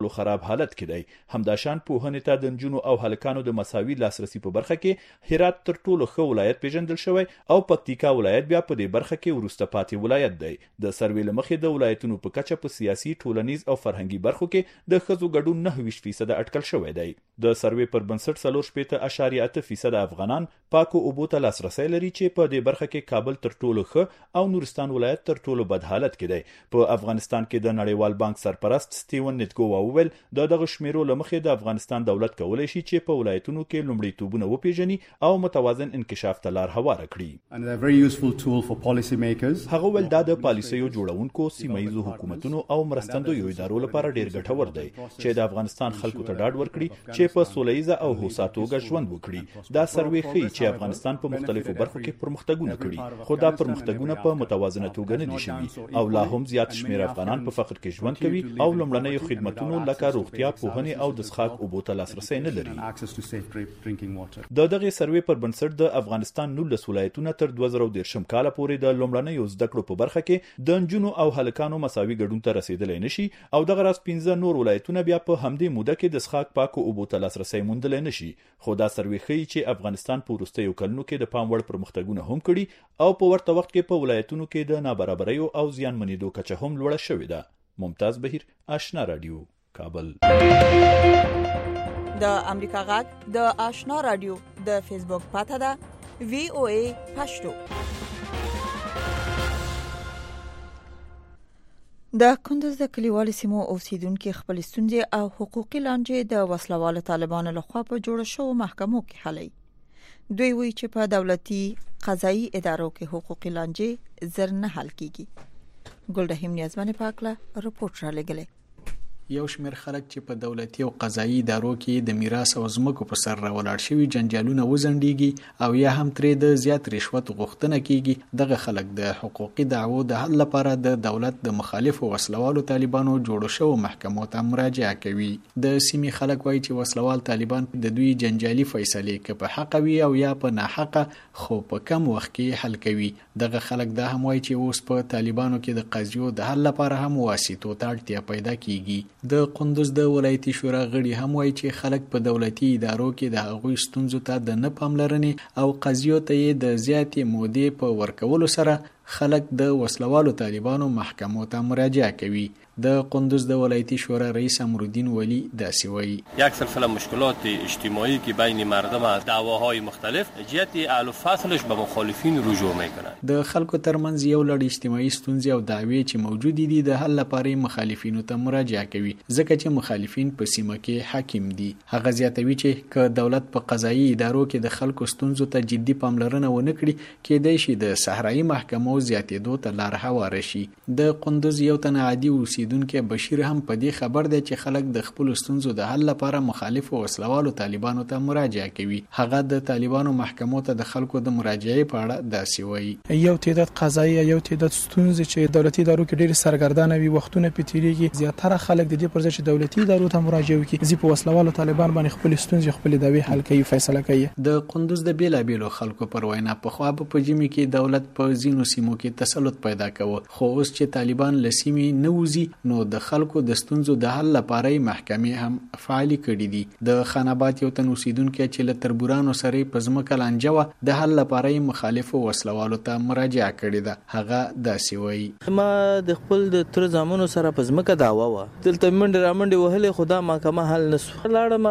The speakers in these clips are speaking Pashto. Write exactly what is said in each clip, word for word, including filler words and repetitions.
خراب حالت کې دی. همداشان پوهنې ته د نجونو او هلکانو د مساوي لاسرسي په برخه کې هرات تر ټولو ښه ولایت پیژندل شوی او پکتیکا ولایت بیا په دې برخه کې وروسته پاتې ولایت دی. د سروې له مخې د ولایتونو په کچه په سیاسي، ټولنیز او فرهنګي برخو کې د ښځو ګډون نهه ویشت فیصده اټکل شوی دی. د سروې پر بنسټ څلور شپېته اعشاریه اته فیصده افغانان پاکو اوبو ته لاسرسی لري چې په دې برخه کې کابل تر ټولو ښه او نورستان ولایت تر ټولو بد حالت کې دی. په افغانستان کې د نړیوال بانک سرپرست سټیون نیټګو وویل د دغه شمیرو له مخې د افغانستان دولت کولی شي چې په ولایتونو کې لومړیتوبونه وپیژني او متوازن انکشاف ته لار هواره کړي. هغه ویل دا د پالیسیو جوړونکو، سیمه ییزو حکومتونو او مرستندویو ادارو لپاره ډیر ګټور دی چې د افغانستان خلکو ته ډاډ ورکړي چې په سوله ییزه او هوسا توګه ژوند وکړي. دا سروې ښیي چې افغانستان په مختلفو برخو کې پرمختګونه کړي، خو دا پرمختګونه په متوازنه توګه نه دي شوي او لا هم زیات شمېر افغانان په فقر کې ژوند کوي او لومړنیو خدمتونو لکه روغتیا، پوهنې او د څښاک اوبو ته لاسرسی نه لري. د دغې سروې پر بنسټ د افغانستان نولس ولایتونه تر دوه زره دېرشم کاله پورې د لومړنیو زده کړو په برخه کې د نجونو او هلکانو مساوي ګډون ته رسیدلی نشي او دغه راز پنځه نور ولایتونه بیا په همدې موده کې د څښاک پاکو اوبو ته لاسرسی موندلی نشي. خو دا سروې ښیي چې افغانستان په وروستیو کلونو کې د پام وړ پرمختګونه هم کړي او په ورته وخت کې په ولایتونو کې د نابرابریو او زیانمنېدو کچه هم لوړه شوې ده. ممتاز بهیر، آشنا رادیو، کابل. د امریکا غږ د آشنا رادیو د فیسبوک پاته ده وی او ای پښتو. د کندز د کلیوالي سیمو اوسیدونکو خپل ستونزې او حقوقي لانجې د وسلوال طالبانو لخوا په جوړ شوو محکمو کې حلوي. دوی وایي چې په دولتي قضایي ادارو کې حقوقي لانجې زر نه حل کیږي. ګلرحیم نیازمن پاکله رپورټ را لګلې. یو شمېر خلک چې په دولتي او قضایي ادارو کې د میراث او ځمکو په سر راولاړ شوي جنجالونه وزندېږي او یا هم ترې د زیات رشوت غوښتنه کیږي. دغه خلک د حقوقي دعوو د حل لپاره د دولت د مخالفو وسلوالو طالبانو جوړ شوو محکمو ته مراجعه کوي. د سیمې خلک وایي چې وسلوال طالبان د دوی جنجالي فیصلې که په حق وي او یا په ناحقه خو په کم وخت کې حل کوي. دغه خلک دا هم وایي چې اوس په طالبانو کې د قضیو د حل لپاره هم واسطو ته اړتیا پیدا کیږي. د قندوز د ولایتي شورا غړي هم وایي چې خلک په دولتي ادارو کې د هغوی ستونزو ته د نه پاملرنې او قضیو ته یې د زیاتې مودې په ورکولو سره خلک د وسلوالو طالبانو محکمو ته مراجعه کوي. د قندوز د ولایتی شورا رئیس امرالدین ولی داسې وایي: یک سلسله مشکلات اجتماعی که بین مردم از دعواهای مختلف جهت اهل و فصلش به مخالفین رجوع میکنند. د خلکو ترمنځ یو لړ اجتماعي ستونزې او دعوی چې موجود دي د حل لپاره مخالفینو ته مراجعه کوي ځکه چې مخالفین په سیمه کې حاکم دي. هغه زیاتوي چې که دولت په قضایي ادارو کې د خلکو ستونزو ته جدي پاملرنه ونه کړي کېدای شي د صحرایي محکمو زیاتېدو ته لار هواره شي. د قندوز یو تن عادي اوسیدونکی بشیر هم په دې خبر دی چې خلک د خپل ستونزو د حل لپاره مخالفو وسلوالو طالبانو ته مراجعه کوي. هغه د طالبانو محکمو ته د خلکو د مراجعې په اړه داسې وایي: یو تعداد قضایي یو تعداد ستونزې چې دولتي ادارو کې ډېر سرګردانه وي وختونه په تیریږي، زیاتره خلک د دې پر ځای چې دولتي ادارو ته مراجعه وکړي ځي په وسلوالو طالبان باندې خپل ستونزې خپل دعوی حل کوي، فیصله کوي. د قندوز د بیلابیلو خلکو پر وینا په خو په جمی کې دولت په ځینو سیمو کې تسلط پیدا کوي، خو اوس چې طالبان له سیمې نه وځي نو د خلکو د ستونزو د حل لپاره محکمې هم فعالي کړي دي. د خاناباد یو تن اوسیدونکی چې له تربورانو سره په ځمکه لانجه وه د حل لپاره مخالفو وسلوالو ته مراجعه کړې ده. هغه داسې وایي: ما د خپل د تر زامنو سره په ځمکه دعوه وه، دلته منډې رامنډې وهلې، خو دا محکمه حل نه سو. لاړم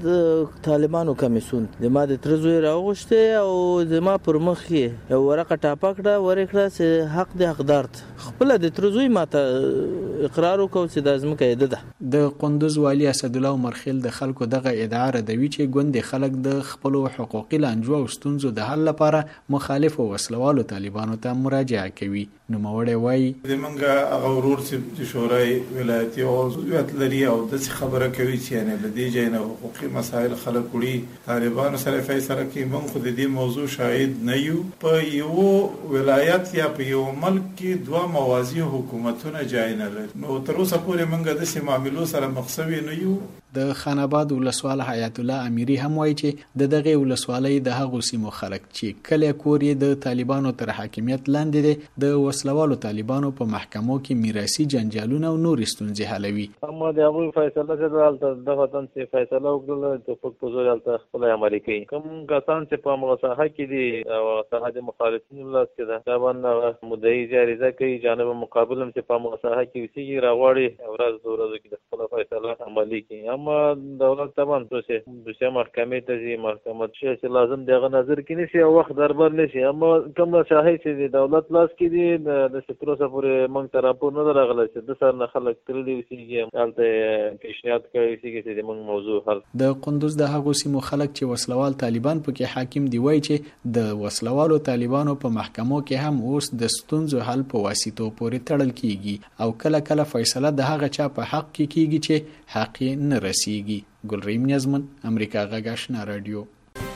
د طالبانو کمیسیون د ما د تر زوی راوغوښتې او د ما پر مخ یې یو ورقه ټاپه کړه ورې کړه چې حق د حقدار ته خپله د تر زوی ما ته اقرار وکړ چې دا ځمکه یې ده. د قندوز والي اسدالله عمرخیل د خلکو دغه ادعا ردوي چې ګوندې خلک د خپلو حقوقي لانجو او ستونزو د حل لپاره مخالفو وسلوالو طالبانو ته مراجعه کوي. نوموړی وایي: زمونږ هغه ورور چې شورای ولایتي عضویت لري او داسې خبره کوي چې یعنې له دې ځای نه حقوقي مسایل خلک وړي طالبانو سره فیصله کوي. موږ خو د دې موضوع شاهد نه یو. په یو ولایت یا په یو ملک کې دوه موازی حکومتونه جای نه لري، نو تر اوسه پورې موږ داسې معاملو سره مخسوي نه یو. د خاناباد ولسوال حیات الله امیری هم وایي چې د دغه ولسوالۍ د هغو سیمو خلک چې کله کور یې د طالبانو تر حاکمیت لاندې دی د وسلوالو طالبانو په محکمو کې میراثي جنجالونه او نور ستونزې حلوي. اما د هغوی فیصله چې دلته دغه تن چې فیصله وکړله توفیق په زور دلته خپل عملي کوي. کوم کسان چې په هغه ساحه کې دي او ساحه د مخالفینو لاس کې ده دا باندې مدعي جاریزه کوي، جانب مقابل هم چې په هغه ساحه کې اوسېږي راغواړي ورځ د ورځو کې د خپل فیصله عملي کوي. اما دولت طبعا څه دوسیه محکمې ته ځي، محکمه چې لازم دغه نظر کې نشي او وخت دربر نشي. اما کوم شاهي چې د دولت لاس کې دي د سپروسه پورې موږ ته راپور نه راغلی چې د سر نه خلک تللي اوسېږي، هلته پیشنهاد کوي چې د موږ موضوع حل. د قندوز د هغو سیمو خلک چې وسلوال طالبان پکې حاکم دی وایي چې د وسلوالو طالبانو په محکمو کې هم اوس د ستونزو حل په واسطو پورې تړل کیږي او کله کله فیصله د هغه چا په حق کې کیږي چې حق یې نه رسیږي. ګلریم نیازمن، امریکا غږ آشنا رادیو.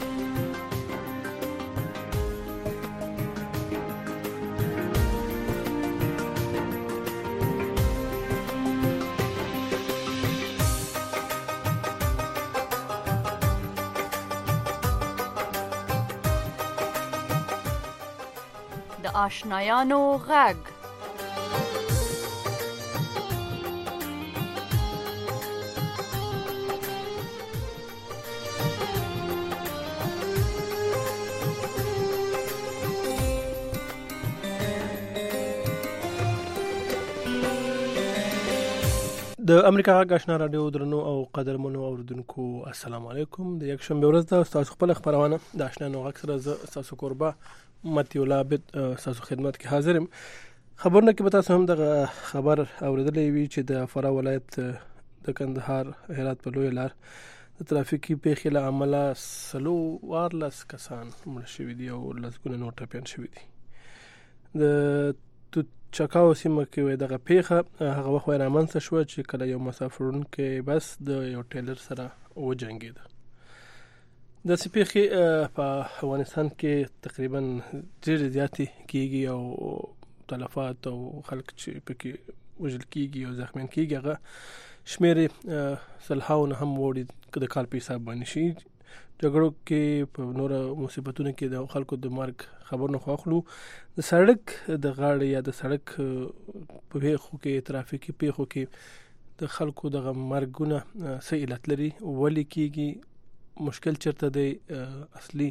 آشنایانو غږ. د امریکا غږ آشنا رادیو درنو او قدرمنو اوردونکو السلام علیکم. د یک شنبه ورځ ده، تاسو خپل خبرونه د آشنا غږ سره ز تاسو قربا متي ولابت تاسو خدمت کې حاضر يم. خبرونه کې به تاسو هم د خبر اوریدلې وی چې د فراه ولایت د کندهار هرات په لوی لار د ترافیکي پیښې له امله سلو وارلس کسان مړ شوي دي او لسګونه نور ټپیان شوي دي. د چکاو سیمه کې دغه پیښه هغه وخت رامنځته شو چې کله یو مسافرون کې بس د یو ټیلر سره وجنګید. د سپیخي په افغانستان کې تقریبا ډېر زیاتې کیږي او تلفات او خلک چې پکې وژل کیږي او زخمیان کیږي هغه شمېر سلهاونه هم وړي د کال په حساب باندې شي. جګړو کې په نور مصیبتونو کې د خلکو د مرګ خبر نه خوښلو. د سړک د غاړې یا د سړک په پیښو کې ترافیکي پیښو کې د خلکو د مرګونه څه علت لري، ولې کیږي، مشکل چیرته دی، اصلي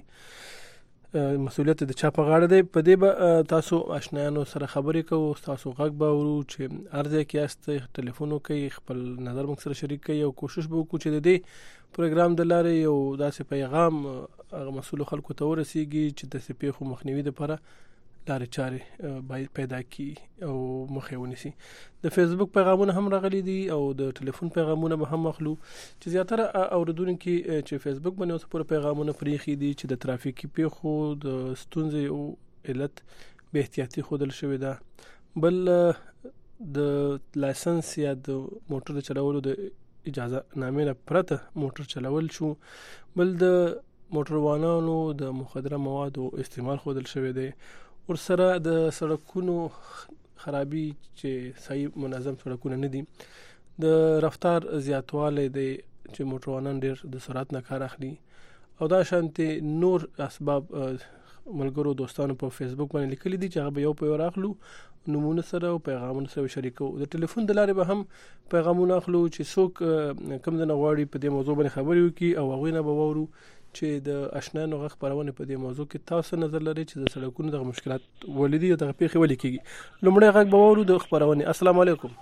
مسؤلیت د چا په غاړه دی. په دې به تاسو آشنایانو سره خبرې کوو، تاسو غږ به اورو چې ارزه کې است ټلیفون کوي، خپل نظر موږ سره شریک کوي او کوشش به وکړو چې د دې پروګرام د لارې یو داسې پیغام هغه مسؤل خلکو ته ورسیږي چې د سپیخو مخنیوي لپاره لارې چارې پیدا کی او مخه ونیسي. د فیسبوک پیغامونه هم راغلي دي او د ټلیفون پیغامونه به هم اخلو چې زیاتره اوردونکو چې فیسبوک باندې اوس پوره پیغامونه پریخي دي چې د ترافیکي پیښو د ستونزې او علت به احتیاطي خودل شوی ده. بل د لایسنس یا د موټر چلولو د اجازه نامې نه پرته موټر چلول شو. بل د موټروانانو د مخدره موادو استعمال خودل شوی دی. ور سره د سړکونو خرابي چې صحیح منظم سړکونه نه دي، د رفتار زیاتواله دی چې موټروانان ډیر د سرعت نه کار اخلي او دا شانتي نور اسباب ملګرو دوستانو په فیسبوک باندې لیکلي دي چې هغه به یو په راخلو نمونه سره او پیغامونه سره شریکو. د ټلیفون د لارې به هم پیغامونه اخلو چې څوک کوم د نغواړي په دې موضوع باندې خبرې وکړي او هغه نه به وورو چې د آشنایانو غږ خبرونه په دې موضوع کې تاسو نظر لري چې د سړکونو د مشکلات ولیدي او د پیښې ولې کیږي. لومړی غږ به وورو د خبرونه. السلام علیکم.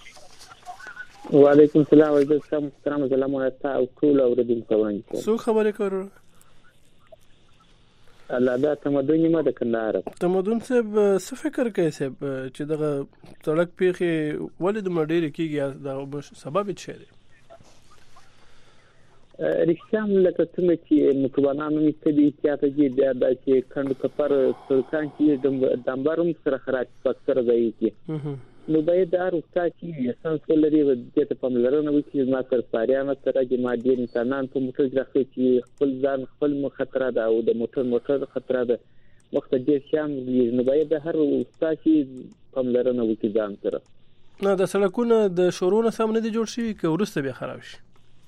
وعلیکم السلام ورحمۃ محترم زلمو تاسو ټول اوریدونکو باندې څو خبرې کوي؟ الله دا تمدن ما د کندهار تمدن صاحب څه فکر کوي صاحب چې دغه سړک پیښې ولې د مډېر کیږي دا سبب څه دی؟ رښتیا لکه څنګه چې متوانانو مستدي احتیاط کې دا چې کند کپر سرکان کې دمبرم سره خراج پکتر دی کې نو باید دا روستا چې اساس ولري د ته پملرنه وکړي ما سره پاریانه سره چې مادي انسانان په موټر راخلي چې خپل ځان خپل خطر ده او د موټر موټر خطر ده وخت ډیر شام نو باید هر روستا چې پملرنه وکړي ځان سره. نه د سړکونو د شورونه سم نه دي جوړ شي که ورسته به خراب شي.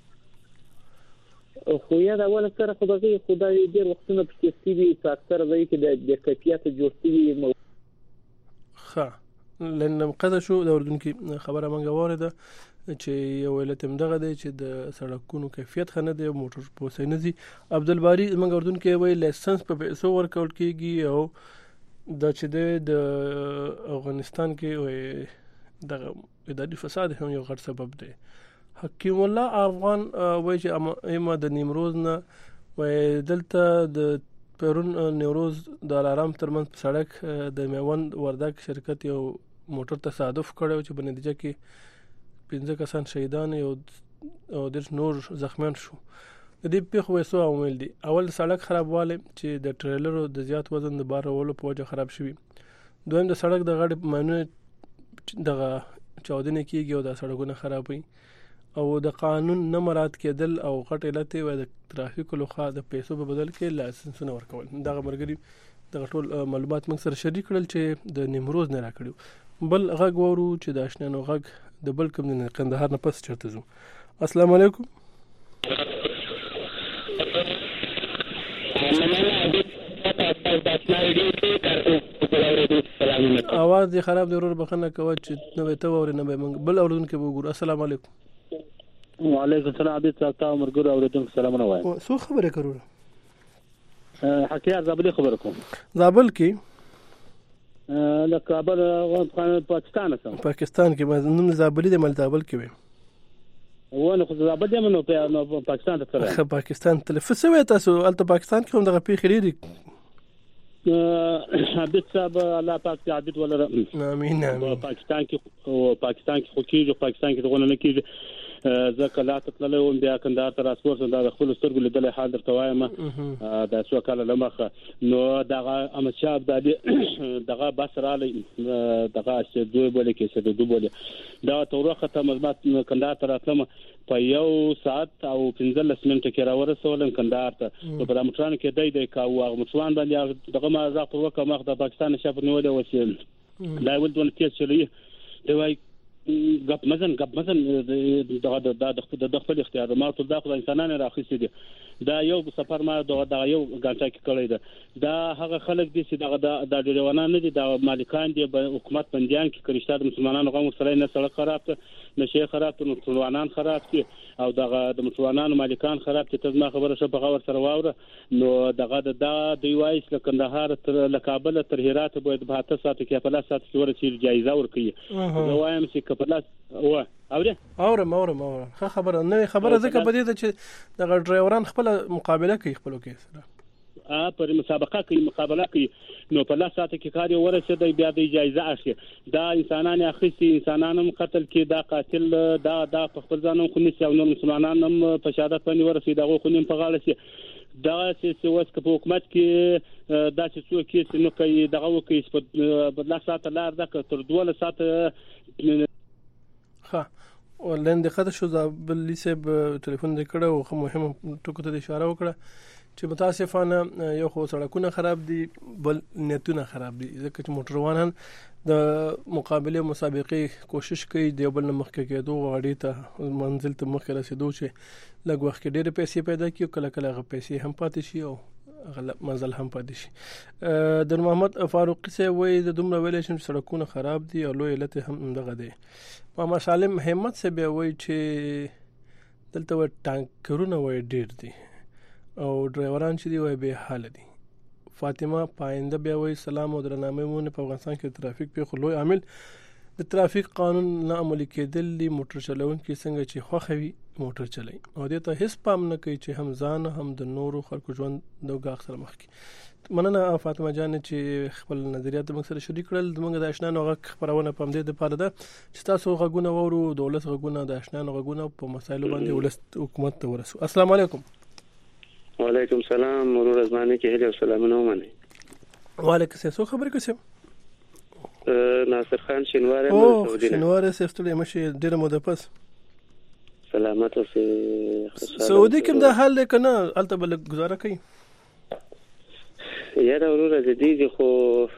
خو یا دا ول سره خدای خدای ډیر وختونه پکې سیوی په اکثر ځای کې د کیفیت جوړتي ها لن قضا شو د اردوونکو خبره منګه وره ده چې یو علت هم دغه دی چې د سړکونو کیفیت ښه نه دی موټر پوسې نه دي. عبدالباري زموږ اردوونکي وایي لایسنس په پیسو ورکول کېږي او دا چې دی د افغانستان کې دغه اداري فساد هم یو غټ سبب دی. حکیم الله افغان وایي چې اما د نیمروز نه وایي دلته د پرون نیوروز د الارام ترمنځ په سړک د میوند وردګ شرکت یو موټر تصادف کړی چې په نتیجه کې پنځه کسان شهیدان او د نور زخمیان شو. د دې پیښو وسو عوامل دي. اول سړک خرابواله چې د ټریلر د زیات وزن د بار وړلو په وجه خراب شوی. دویم د سړک د غړ مانو دغه چاودنه کیږي او د سړکونو خرابوي او د قانون نه مراعات کېدل او غټ علت او د ترافیکو لخوا د پیسو په بدل کې لایسنسونه ورکول. دغه مرګري دغه ټول معلومات موږ سره شریک کړل چې د نیمروز نه راکړو. بل غږ وورو چې د آشنانو غږ د بل کوم نه قندهار نه پس چرته زو. السلام علیکم. اواز دی خراب دی ورور بخنه کوي چې نو ته وره نه به بل اوردونکو وګور. السلام علیکم. وعلیکم السلام. عبد الستار مرګور اوردونکو سلام نه وای. سو خبره کړو. حکیار زابل خبر کوم. زابل کې د کابل افغان پاکستان سره پاکستان کې نوم زابلی د مل زابل کې وي ونه خو زابل دی نو په پاکستان ته سره پاکستان تلفسوي تاسو الته پاکستان کې هم دغه پیښې لري. عبد صاحب الله پاک دې عبد ولر امين امين. پاکستان کې او پاکستان کې خو کېږي پاکستان کې دغه نه کېږي ځکه لا تطلع وم بیا کندهار ته راسپور سره د خپل سترګو لیدل حال درته وایم د څو کال لمخه نو دغه احمد شاه ابدالي دغه بس را لې دغه چې دوی بولې کې چې دوی بولې دا توروخه ته مزمت کندهار ته راتلم په یو ساعت او پنځلس منټه کې راورسولم کندهار ته په برامټران کې دای دای کاو هغه مشوان باندې دغه ما زاق وکړه مخ د پاکستان شپ نیولې وسیل لا ولدون تیز چلی دی وای غب مزن غب مزن دغه د د خپل اختیار ما ته د انسانانو راخصې دي دا یو سفر ما دغه یو غانټه کې کړی ده دا هغه خلک دي چې دغه د ډیروانان نه دي د مالکان دي حکومت بنديان کې کرشتار مسلمانانو غو سره نه سړک خراب ته نشه خراب ته مسلمانان خراب دي او دغه د مسلمانانو مالکان خراب دي ته ما خبره شو په غور سره واوره نو دغه د دی وایس له کندهار تر لکابل تر هرات باید په هاته ساعت کې په لاس ساعت کې ورسېږي جایزه ورکړي نو وایم چې کپلاس و اوره اوره اوره اوره خبره نه خبره ځکه په دې چې دغه ډرایوران خپل مقابله کوي خپل کې سره ا پر مسابقه کوي مقابله کوي نو په لاس ساعت کې کار ورسېد بیا د جایزه اخلي دا انسانان اخیستي انسانانم قتل کې دا قاتل دا دا په خپل ځانم خو نشي او نور مسلمانانم په شهادت باندې ورسېد دا خو نیم په غاړه شي دا چې اوس په حکومت کې دا چې څوک کې نو کوي دغه وکي په لاس ساعت لار دا تر دوه ساعت ها ولند خد شو زابل لیسب ټلیفون دې کړه او خو مهمه ټکو ته اشاره وکړه چې متاسفانه یو خو سړکونه خراب دي بل نیتونه خراب دي ځکه چې موټروانان د مقابله مسابقې کوشش کوي د بل مخ کې کېدو غاړي ته منزل ته مخ رسیدو چې لږ وخت کې ډېر پیسې پیدا کیو کله کله غو پیسې هم پاتې شي او غلط منزل هم پاتې شي. د محمد فاروق سه وای د دومره ویلې چې سړکونه خراب دي او لوی علت هم دغه دي. محمد سالم همت سه به وای چې دلته و ټانکرونه وای ډېر دي او ډرایوران چې دی وای به حال دي. فاطمه پاینده بیا وای سلام او درنامه مونږ په افغانستان کې ترافیک په خلوی عامل د ترافیک قانون نه عملي کېدل دي موټر چلونکي څنګه چې خوخوي موټر چلای او دې ته هیڅ پام نه کوي چې هم ځان هم د نورو خلکو ژوند د غاښ سره مخ کی. مننه فاطمه جان چې خپل نظریات موږ سره شریک کړل. موږ د آشنا نوغه خبرونه پم دې د پاره ده چې تاسو غوونه وورو دولت غوونه د آشنا نوغه په مسایلو باندې ولست حکومت ته ورسو. السلام علیکم. وعلیکم السلام مرور ازمانه کې هله سلامونه ومنه. وعلیکم السلام خبرې کوم ناصر خان شینواره مې سعودي شینواره سفتلې مشه ډیره مو د پس سلامت اوسه. سعودي کوم د حال کنه الته بل گزاره کوي یاره ورور د دې خو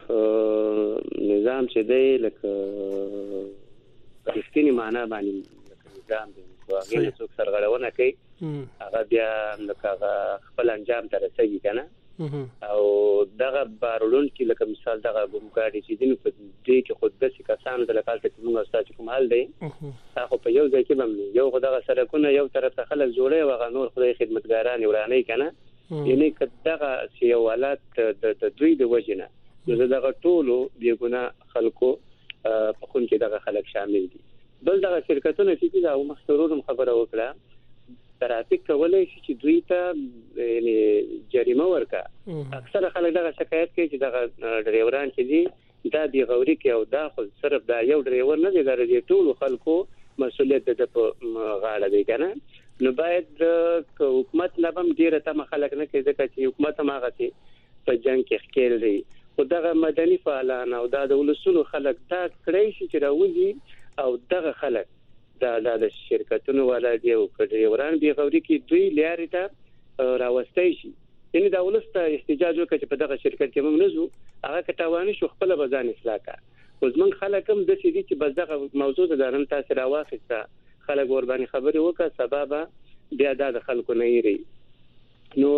نظام چې دی لکه رښتینی معنا باندې نظام دی هغه څوک سرغړونه کوي هغه بیا لکه خپل انجام ته رسېږي کنه او دغه بارولون کې لکه مثال دغه ګمګاډي چې دین په دې کې خود د کسانو د لکال ته موږ ستاسو کوم حل دی هغه په یو ځای کې باندې یو خدای سرکونه یو طرف ته خلک جوړي او غ نور خدای خدمتګاران ورانه کنه یعنی کداغه سیوالات د دوی د وجنه نو دغه ټولو بیګونه خلکو په خون کې دغه خلک شامل دي بل دغه شرکتونه چې دا مخسرون خبره وکړه ترافیک کولای شي چې دوی ته یعنی جریمه ورکا اکثر خلک دغه شکایت کوي چې دغه ډرایوران چې دي دا دی غوري کې او دا خو صرف دا یو ډرایور نه دی دا د ټولو خلکو مسؤلیت د په غاړه دی کنه نو باید حکومت لبم ډیره ته خلک نه کوي ځکه چې حکومت هغه چې په جنگ کې ښکېل دی او دغه مدني فعالان او دا د ولسونو خلک دا کړی شي چې راوځي او دغه خلک دا د شرکتونو والا دی او ډرایوران دی غوري کې دوی لاري ته راوستي شي یعنی دا ولسته احتجاج وکړي چې په دغه شرکت کې موږ نزو هغه کټاواني شو خپل بزان اصلاح کا اوس موږ خلک هم د سې دي چې بس دغه موضوع د نن تاسو راوخسته خلک ور باندې خبري وکړه سبب بیا د خلکو نه یری نو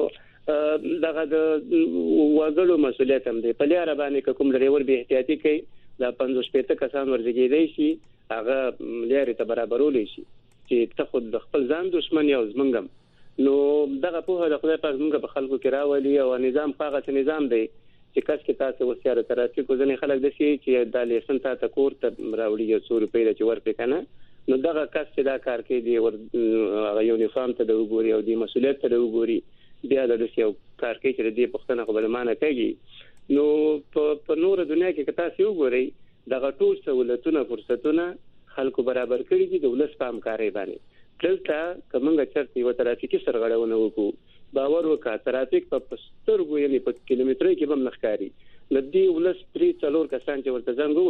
دغه د وګړو مسؤلیت هم دی په لاره باندې کوم ډرایور به احتیاطي کوي دا پنځوس پېته کسان ورځي شي هغه لاري ته برابرول شي چې ته خود د خپل ځان دښمن یو زمنګم نو دغه په د خدای پاک موږ په خلکو کې راولي او نظام هغه نظام دی چې کس کې تاسو وسیاره ترافیک ځنې خلک د شي چې د لیسن ته کور ته راوړي یو څو روپۍ چې ورپې کنه نو دغه کس چې دا کار کوي دی ور یونیفارم ته د وګوري او د مسؤلیت ته د وګوري بیا د یو کار کوي چې د پښتنه خپل معنی کوي نو په نور دنیا کې کتا سی وګوري دغه ټول سہولتونه فرصتونه خلکو برابر کړی دي د ولس په همکارۍ باندې دلته کومه چرته یو ترافیکي سرغړونه وکړو باور وکړه ترافیک په پسترګو یعنی په کیلومتري کې هم نخکاری لدی ولس پری څلور کسان چې ورته څنګه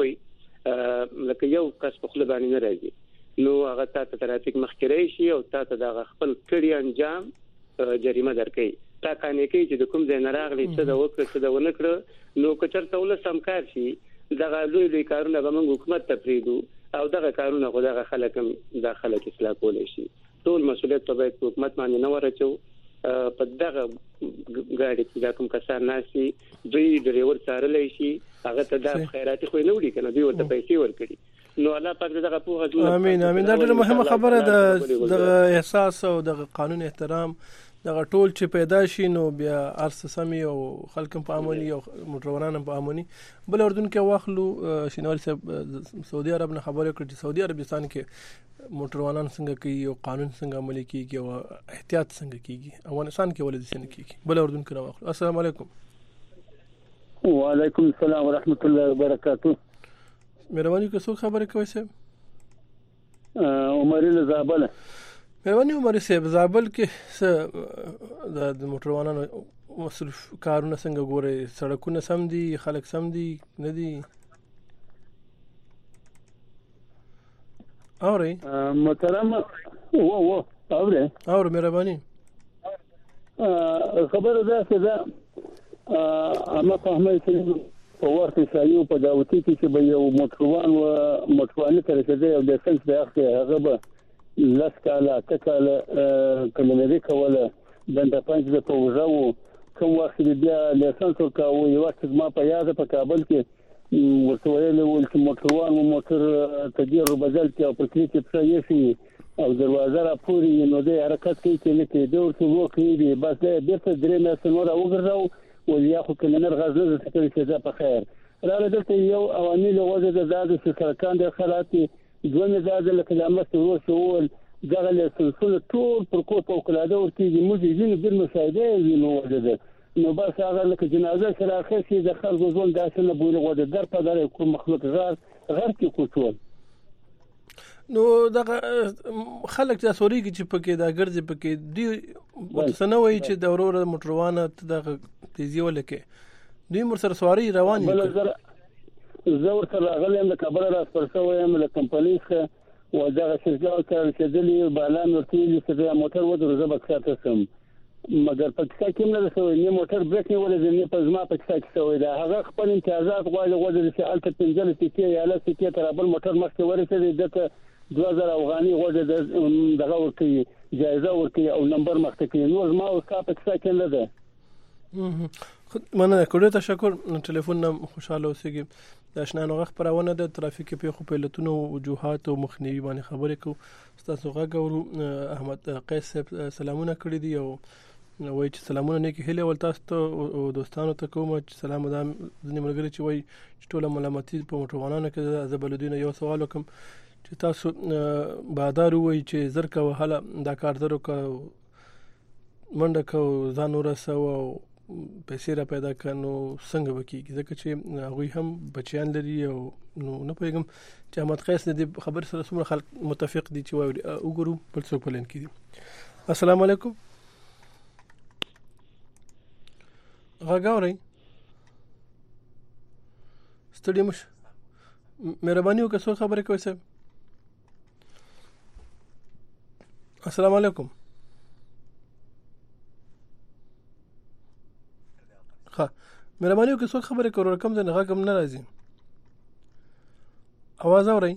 وای لکه یو کس په خپل باندې نه راځي نو هغه ته ترافیک مخکري شي او ته د خپل کړي انجام جریمه درکې تا کانې کې چې د کوم ځای نه راغلی څه د وکړه څه د ونه کړ نو کچرته ولس همکار شي دغه لوی لوی کارونه به موږ حکومت ته پریدو او دغه کارونه خو دغه خلک هم د خلک اصلاح کولای شي ټول مسؤلیت په باید حکومت باندې نه ورچو په دغه غاړي کې دا کوم کسان ناشي دوی ډرایور سارلای شي هغه ته د خیراتي خو نه وړي کنه دوی ورته پیسې ورکړي نو الله پاک دغه په حضور امين امين دا ډېره مهمه خبره ده د احساس او د قانون احترام دغه ټول چې پیدا شي نو بیا ارس سمي او خلک په امني او موټروانان په امني بل اردن کې واخلو شینوال صاحب سعودي عرب نه خبره کړې چې سعودي عربستان کې موټروانان څنګه کوي او قانون څنګه عملي کیږي او احتیاط څنګه کیږي افغانستان کې ولې څنګه کیږي بل اردن کې واخلو السلام علیکم وعلیکم السلام ورحمت الله وبرکاتہ مهرباني کوم خبره کوي صاحب عمر زابل مهرباني عمر صاحب زابل کې د موټروانانو مصرف کارونه څنګه ګوري سړکونه سم دي خلک سم دي نه دي اوري محترم و و اوري اور مهرباني خبره ده چې دا اما فهمي چې په ورته شایو په داوتی کې چې به یو موټروان و موټرواني تر څه یو د سنس د اخته هغه به لسکاله تکاله کلمې کوله بنده پنځه د پوجاو کوم وخت بیا لیسانس ورکاو یو وخت ما په یاد په کابل کې ورته ویل چې موټروان مو موټر تدیر بدل کې او پر کې څه یې شي او دروازه را پوری نو د حرکت کوي چې نه کې د ورته وکړي بس د بیرته درې مې سنور وګرځاو او یا خو کلمې غزنه د تکلیف چې په خیر را دلته یو عوامل وجه د زاد سرکان د خلاتي دوه زاد له کلامت وروسول دغه له سلسله ټول پر کوټه او کلاده ورته موږ یې د مشاهده وینو وجه نو بس هغه لکه جنازه سره اخیسي د خلکو ځول داسې نه بوله وجه در په دره کوم مخلوق غار غر کې کوټول نو دغه خلک چې سوريږي چې پکې دا ګرځي پکې دی وسنوي چې د اورور موټروانه دغه تیزی ولکه دوی مر سره سواری رواني زور سره غلم د کابل را پرسوي هم له کمپنۍ څخه و دغه شرکت چې دلی بالان ورته چې موټر ودر زبک ساته سم مګر پکې کې نه رسوي نه موټر بریک نه ولې نه په ځما پکې کې سوي دا هغه خپل امتیازات غواړي غوډه چې الته پنځل سکه یا له سکه تر بل موټر مخکې ورسېږي دته دوه زره افغاني غوډه دغه ورته جایزه ورته او نمبر مخکې نو ځما او کا پکې کې نه ده مننه کوډه تشکر ټلیفون نم خوشاله اوسېږي د آشنا نوغه خبرونه د ترافیک پیښو په علتونو وجوهات او مخنیوي باندې خبرې کوو تاسو غاګورو احمد قیس سلامونه کړی دی او وای چې سلامونه نه کې هله ول تاسو ته دوستانو ته کوم چې سلام ادم ځنې ملګری چې وای چې ټوله ملامتي په موټروانانو کې د بلدینو یو سوال وکم چې تاسو بادار وای چې زر کا وهله دا کار درو کا منډه کو ځان ورسو او پیسې را پیدا کړو څنګه وکیږي ځکه چې هغه هم بچیان لري او نو نه پېږم چې احمد قیس دې خبر سره څومره خلک متفق دي چې وګورو بل څه پلان کړي. السلام علیکم غاګورئ ستړي مش مهرباني وکړئ څو خبرې کوئ صاحب. السلام علیکم. ها مهرباني وکړئ څو خبرې کوئ رقم ځنه غاګم نه راځي आवाज اورئ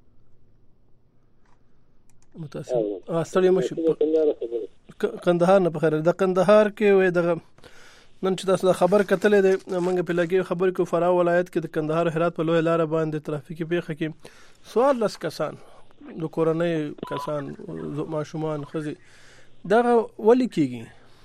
متاسف اه ستړي مش قندهار نه بخیر د قندهار کې وې دغه نن چې تاسو خبر کتلې ده موږ په لګي خبر کو فراه ولایت کې د قندهار هرات په لوی لار باندې ترافیکي پیښه کې سوال لس کسان د کورنۍ کسان ماشومان خزي دغه ولي کیږي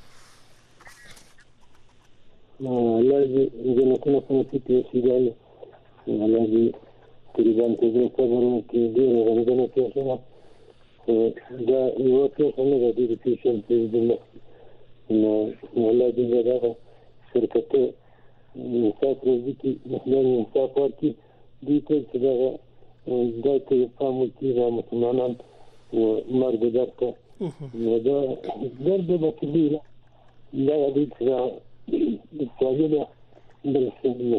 لازم إذا كنا في تيسير لازم تقريبا تقريبا كبرنا كبير وغالبا كيسنا ده يوقف أنا قاعد في شيء في الدنيا إنه والله دي هذا شركة مسافر ذيك مثلاً مسافر كي دي كل كذا ده تفهم كذا مثلاً ومرض ذاك وده درب كبيرة لا يدري كذا بالتالي بالسلم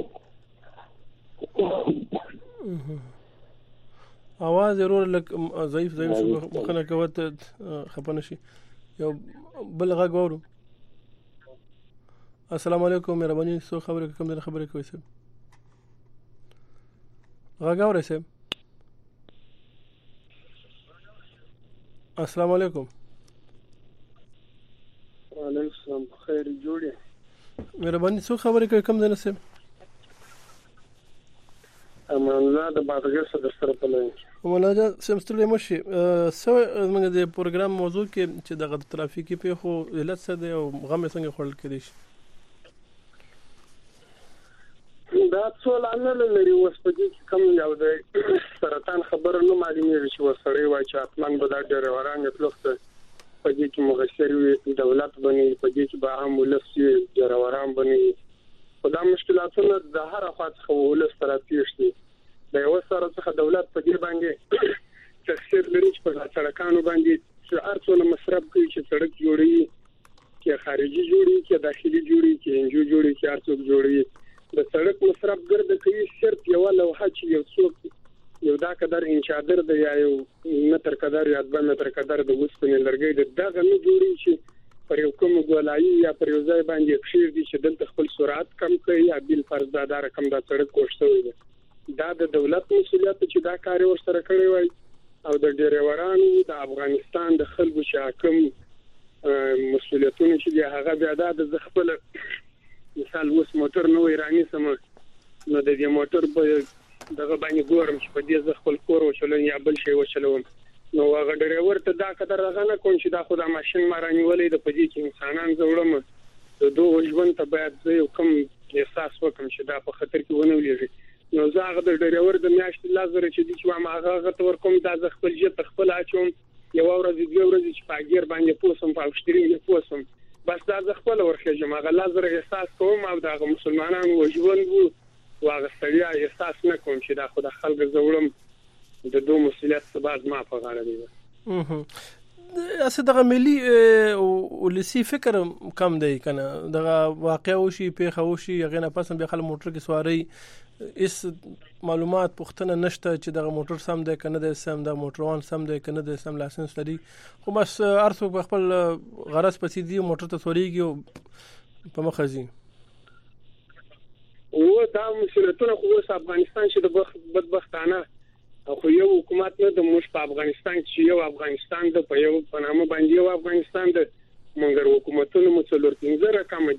आवाज ضرور لك ضعيف ضعيف شو مخنا كوت خپنه شي یو بل غږ وورو. السلام علیکم مهرباني سو خبره کوم د خبره کوي سم غږ اورئ سم. السلام علیکم. وعلیکم السلام خیر جوړه مهرباني سو خبره کوي کوم د سم امانه د بادګر سره سره په لای ومناجه سمسترلې مشي سو موږ د پروګرام موضوع کې چې د ترافیکي پیښو علت څه دی او غم څنګه خړل کړي شي دا څول نه لري اوس په دې کې کوم یو د سرطان خبره نو معلومه شي وسړی وای چې اتمن به دا ډېر ورانه پلوخته په دې کې مغشر وي دولت باندې په دې کې به هم ولسی ډېر وران باندې خدا مشکلاتونه د هر خاص خو ولس سره پیښ دي د یو سره څخه دولت په دې باندې تخصیص لري چې په سړکانو باندې چې ارڅونه مصرف کوي چې سړک جوړي چې خارجي جوړي چې داخلي جوړي چې انجو جوړي چې ارڅوک جوړي د سړک مصرف ګرځي کوي صرف یو لوحه چې یو څوک یو دا قدر انچادر د یا یو متر قدر یا دوه متر قدر د وسپنې لرګي د دغه نه جوړي چې پر یو کوم ګولایي یا پر یو ځای باندې خیر دي چې دلته خپل سرعت کم کوي یا بل فرض دا رقم دا سړک کوشتوي دا د دولت مسولیت چې دا کار ورسره کوي وای او د ډیرورانو د افغانستان د خلکو شاکم مسولیتونه چې هغه بیا د خپل مثال وس موټر نو ایرانی سم نو د دې موټر په دغه باندې ګورم چې په دې خپل کور وچلون یا بل شی وچلون نو هغه ډرایور ته دا قدر راغنه کوم چې دا خو د ماشين مارانی ولې د پدې کې انسانان زوړم د دوه ژوند ته باید زه کوم احساس وکم چې دا په خطر کې ونه ولېږي نو زه هغه د ډرایور د میاشتې لازم چې دي چې ما هغه تور کوم دا ز خپل جت خپل اچوم یو ورځ دی ورځ چې پاګیر باندې پوسم په اشتري پوسم بس دا ز خپل ورخېږم هغه لازم احساس کوم او دا مسلمانانو وژوند وو واغه ستړیا احساس نه کوم چې دا خو د خلک زوړم د دوه مسولیت سبب ما په غاړه دی اها اسه دغه ملي او لسی فکر کم دی کنه دغه واقع او شی په خو شی غنه پسند به خل موټر کې سواری اس معلومات پختنه نشته چې دغه موټر سم دی کنه د سم د موټروان سم دی کنه د سم لایسنس لري خو بس ارثو په خپل غرض پسې دی موټر ته سوريږي په مخزي او دا مسولیتونه خو افغانستان چې د بدبختانه خو یو حکومت نه د موږ په افغانستان کې یو افغانستان د په یو په نامه باندې یو افغانستان د مونږ حکومتونو مڅلور پنځه رقم دي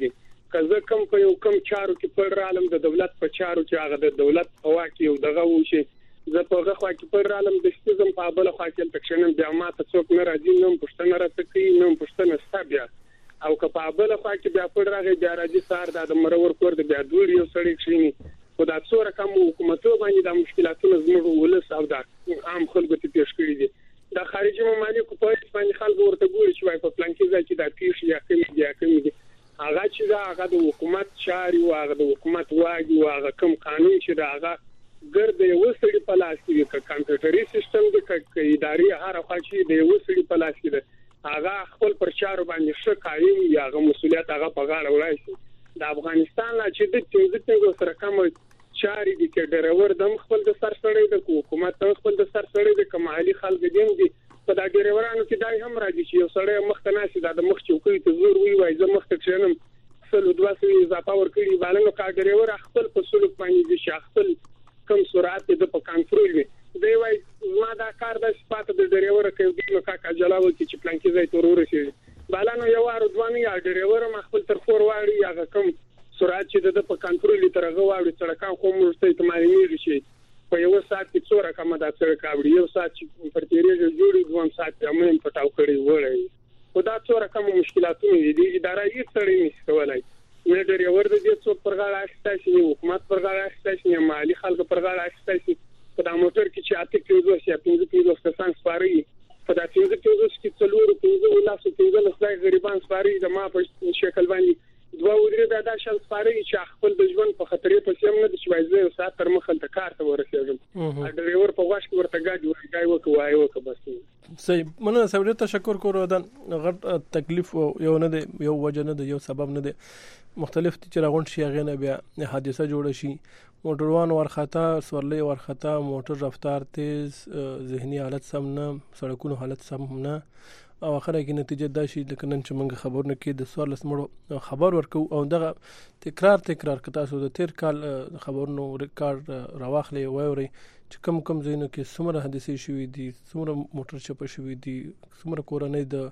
کزه کم په یو کم چارو کې پر عالم د دولت په چارو کې هغه د دولت هوا کې یو دغه وشي زه په هغه خوا کې پر عالم د سیستم په بل خوا کې تکشنم بیا ما ته څوک نه راځي نو پښتنه راځي نو پښتنه ستابیا او که په بل خوا کې بیا پر راغی بیا راځي سار د مرور کور د بیا دوی یو سړی کښینی په دا څوره کوم حکومتو باندې د مشکلاتونو زموږ ولس او د عام خلکو ته پیښ کړی دي د خارجي ممالکو په باندې خلک ورته ګوري چې په پلان کې ځکه دا پیښ یا کوم یا کوم دي هغه چې دا هغه د حکومت چاري او هغه د حکومت واګي او هغه کوم قانون چې دا هغه ګرد یو سړي په لاس کې د کمپیوټري سیستم د اداري هر خوا چې د یو سړي په لاس کې هغه خپل پرچار باندې ښه قایم یا هغه مسولیت هغه په غاړه وړای شي د افغانستان لا چې د څنګه څنګه سره کوم چاري دي چې ډرایور د خپل د سر سړي د حکومت خپل د سر سړي د کمالي خلک دي په دا ډرایورانو کې دای هم راځي چې یو سړی مخ ته ناشي دا د مخ چوکۍ ته زور وی وای زه مخ ته کښینم سلو دوه سوي اضافه ورکړي بالنګ کا ډرایور خپل په سلوک باندې د شخصل کم سرعت د په کنټرول وي دی وای ما دا کار د صفات د ډرایور کوي نو کا کا جلاوي چې پلان کې ځای تور ورسي بالانو یو ور دواني یا ډرایور ما خپل تر فور واړي یا کم سرعت چې د په کنټرول ترغه واړي سړکان کوم ورته احتمالي نه شي په یو ساعت کې څوره کوم دا څه کاوړي یو ساعت چې پر تیریږي جوړي دوه ساعت امن پټاو کړی وړي خو دا څوره کوم مشکلاتونه دي اداره یې سړی نشي کولای نه ډرایور د دې څو پر غاړه اخیستای شي حکومت پر غاړه اخیستای شي مالی خلک پر غاړه اخیستای شي په دا موټر کې چې اته کیلو شي پنځه کیلو کسان سپاري په دا پنځه کیلو کې څلور پنځه ولاسو پنځه لسای غریبان سپاري د ما په شکل باندې دوه ودرې د دا شل سپاري چې خپل د ژوند په خطرې په سیم نه د شوایزه او سات تر مخ ته کار ته ورسېږم ډرایور په واش کې ورته گاډي ورګای وکوي وکه بس صحیح مننه سوي تشکر کوم دا غټ تکلیف یو نه دی یو وجه نه دی یو سبب نه دی مختلف چې راغون شي غنه بیا حادثه جوړ شي موټروان ورختا سورلې ورختا موټر رفتار تیز ذهني حالت سم نه سړکونو حالت سم نه او اخره کې نتیجه دا شي لکه نن چې موږ خبرونه کې د سوال لسمړو خبر ورکو او دغه تکرار تکرار کتا سو د تیر کال خبرونو ریکارډ راواخلې وایوري چې کم کم زینو کې څومره حادثې شوې دي څومره موټر چپ شوې دي څومره کورنۍ د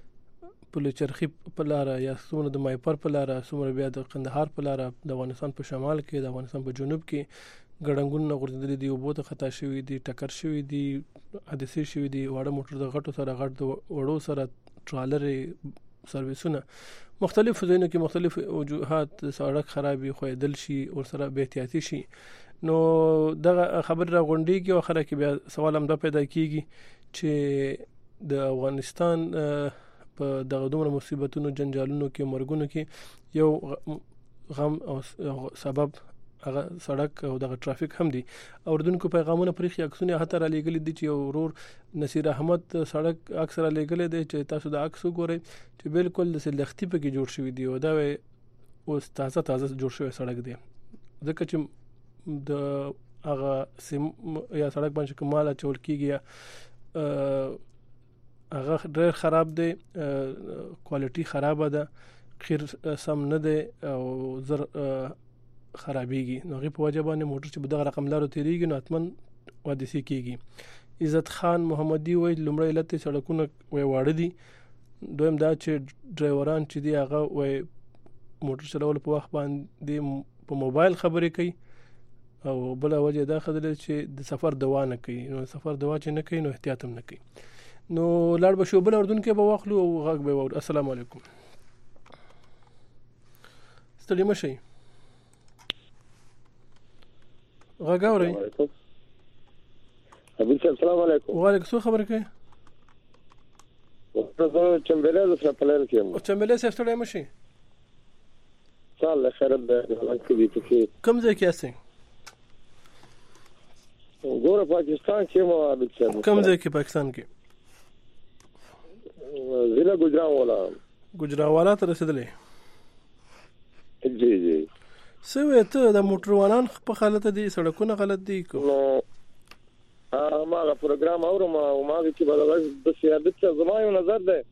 پل چرخی په لار یا څومره د مایپر په لار څومره بیا د قندهار په لار د افغانستان په شمال کې د افغانستان په جنوب کې ګړنګونه غورځېدلې دي او بوته خطا شوی دي ټکر شوی دي حادثې شوی دي واړه موټر د غټو سره غټ د وړو سره ټرالر سرویسونه مختلف ځایونو کې مختلف وجوهات سړک خرابي خویدل شي او سره به احتیاطي شي نو دغه خبر را غونډي کې اخره کې بیا سوال هم دا پیدا کیږي چې د افغانستان په دغه دومره مصیبتونو جنجالونو کې مرګونو کې یو غم او سبب هغه سړک او دغه ټرافیک هم دي اوردونکو پیغامونه پرېخي عکسونه هته را لګل دي چې ورور نصیر احمد سړک اکثره لګل دي چې تاسو د عکس وګورئ چې بالکل د سلختي په کې جوړ شوی دی او دا اوس تازه تازه جوړ شوی سړک دی ځکه چې د هغه سیم یا سړک باندې کماله چول کیږي هغه ډېر خراب دی کوالټي خراب ده خیر سم نه دی او زر خرابېږي نو غي په وجه باندې موټر چې بدغه رقم لارو تیریږي نو اتمن حادثه کیږي عزت خان محمدي وای لمړی لته سړکونه وای واړه دي دویم دا چې ډرایوران چې دی هغه وای موټر چلول په وخت باندې په موبایل خبرې کوي او بل وجه دا خدای چې د سفر دوا نه کوي نو سفر دوا چې نه کوي نو احتیاط هم نه کوي نو لاړ به شو بل اردن کې به واخلو او غږ به وور السلام علیکم ستړي مشي غاګوري ابو السلام علیکم وعلیکم السلام خبر کوي زه چمبلې د خپلل کېم او چمبلې څه ستړي مشي صالح خیر ده ولکه دې ته کوم ځای کې اسې ګوره پاکستان کې مو د کوم ځای کې پاکستان کې ضلع گجرانوالا گجرانوالا ته رسیدلې جی جی سوې ته د موټروانان په حالت دي سړکونه غلط دي کو نو ما غا پروګرام اورم او ما چې بلغه د سیادت څخه زما یو نظر ده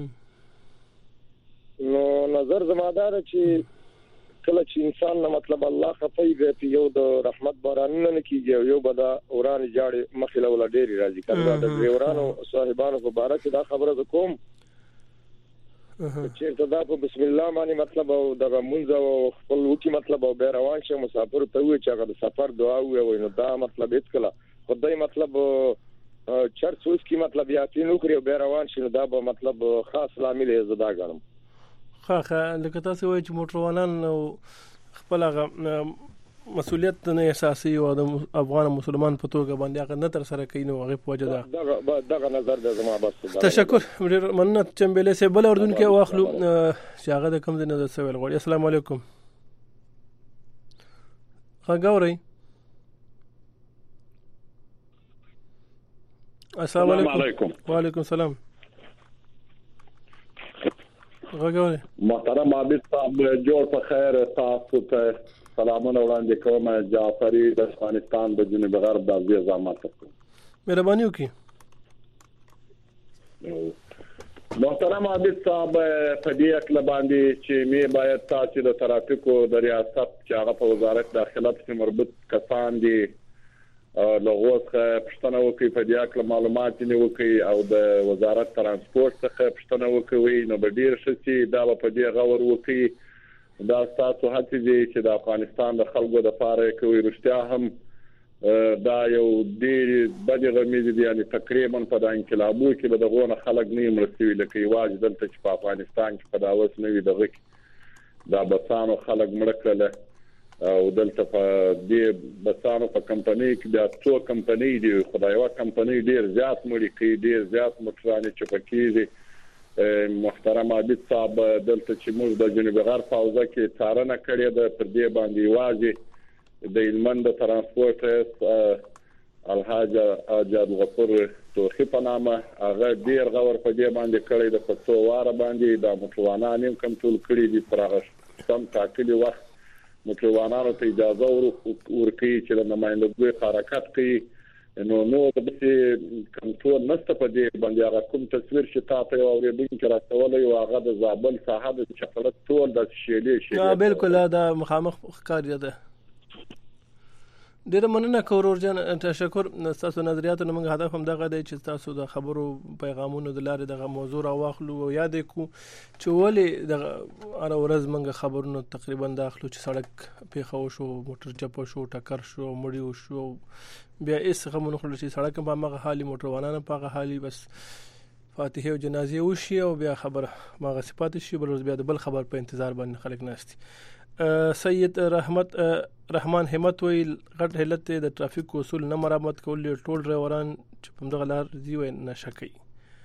نو نظر زمادار چې کله چې انسان نه مطلب الله خفایږي په یو د رحمت باران نه کیږي یو بدا اوران جاړي مخله ولا ډېری راځي کله د ډرایورانو صاحبانو په باره کې دا خبره کوم چې دا په بسم الله باندې مطلب او دغه مونږ او خپل وکی مطلب او به روان شه مسافر ته وي چې هغه د سفر دعا وي نو دا مطلب هیڅ کله خدای مطلب چرڅ اوس کی مطلب یا تینو کړو به روان شي دا به مطلب خاص لامل زدا غنم خا خا لکه تاسو وایي چې موټروانان خپل هغه مسؤلیت نه احساسي او د افغان مسلمان په توګه باندې هغه نه تر سره کوي نو هغه په وجه دا دغه نظر د زما بس تشکر ډیر مننه چمبلې سه بل اردن کې واخلو چې هغه د کم دینه د سوال غوړي. السلام علیکم غاوري. السلام علیکم. وعلیکم السلام. غاوري محترم عابد صاحب جوړ په خیر تاسو ته سلامونه وړاندې کوم. جعفری د افغانستان د جنوب غرب د ازي زعامت کوم. مهرباني وکړئ. محترم عابد صاحب په دې اړه باندې چې مې باید تاسو د ترافیکو د ریاست چې هغه په وزارت داخله کې مربوط کسان دي لغوس پښتنه وکړي په دې اړه معلومات نه وکړي او د وزارت ترانسپورت څخه پښتنه وکړي نو به ډیر شي دا په دې غور وکړي. دا تاسو هڅه دي چې د افغانستان د خلکو د لپاره کوي رښتیا هم دا یو ډیر بدې غمیزه دي یعنی تقریبا په د انقلابو کې به دغه خلک نه مرستوي لکه یواز دلته چې په افغانستان کې په داوس نه وي دغه دا بسانو خلک مړ کړل او دلته په دې بسانو په کمپنۍ کې د څو کمپنۍ دي خدایوا کمپنۍ ډیر زیات مړي کوي ډیر زیات مټرانه چپکیږي. محترم عابد صاحب دلته چې موږ د جنوب غرب حوزه کې څارنه کړې ده پر دې باندې واځي د هلمند ترانسپورت الحاج اجاد غفور توخی په نامه هغه ډیر غور په دې باندې کړی د پڅو واره باندې د موټروانانو هم کنټرول کړی دي پر هغه سم ټاکلي وخت موټروانانو ته اجازه ورکړي چې د نمائندګۍ حرکت کوي نو نو د کنټرول نشته په دې باندې هغه کوم تصویر چې تاسو یو اوریدونکو راټولې او هغه د زابل ساحه د چپړت ټول د شیلې شي. ها بالکل دا مخامخ ښکار ده. ډیر مننه کورور جان تشکر. تاسو نظریات نو موږ هدف هم دغه دی چې تاسو د خبرو پیغامونو د لارې دغه موضوع راوخلو او یاد کو چې ولې د ار ورځ موږ خبرونو تقریبا داخلو چې سړک پیښو شو موټر چپ شو ټکر شو مړی شو بیا ایس غمونو خلک چې سړک په ماغه حالي موټروانانو په هغه حالي بس فاتحه او جنازه وشي او بیا خبر ماغه صفات شي بل ورځ بیا د بل خبر په انتظار باندې خلک ناشتي. سید رحمت رحمان همت ویل غټ هلت د ټرافیک اصول نه مرامت کول ټول ډرایوران چې په دغه لار دی وای نشه کوي.